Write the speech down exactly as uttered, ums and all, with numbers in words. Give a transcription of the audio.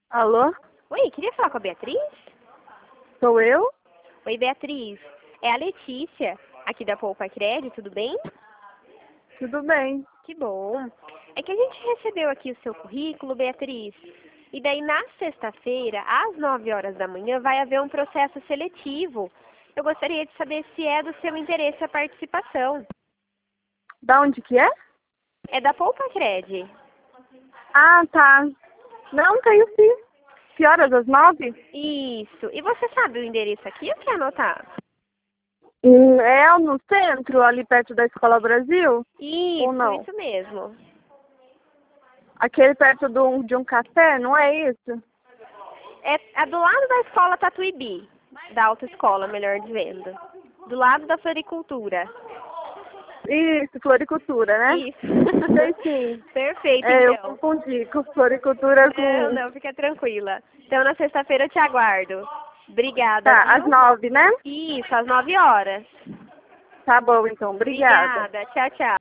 Alô? Oi, queria falar com a Beatriz? Sou eu? Oi, Beatriz. É a Letícia, aqui da Poupa Crédito, tudo bem? Tudo bem. Que bom. É que a gente recebeu aqui o seu currículo, Beatriz. E daí, na sexta-feira, às nove horas da manhã, vai haver um processo seletivo. Eu gostaria de saber se é do seu interesse a participação. Da onde que é? É da Poupa Crédito. Ah, tá. Não, tenho sim. Que horas? Às nove? Isso. E você sabe o endereço aqui? Eu quero anotar. Hum, é no centro, ali perto da Escola Brasil? Ou Isso, não? isso mesmo. Aquele perto do, de um café, não é isso? É, é do lado da escola Tatuíbi, da autoescola, melhor dizendo. Do lado da floricultura. Isso, floricultura, né? Isso. Sei sim. Perfeito, É, eu então. confundi com floricultura Não, com... não, fica tranquila. Então, na sexta-feira eu te aguardo. Obrigada, Tá, às viu? nove, né? Isso, às nove horas. Tá bom, então. Obrigada. Obrigada. Tchau, tchau.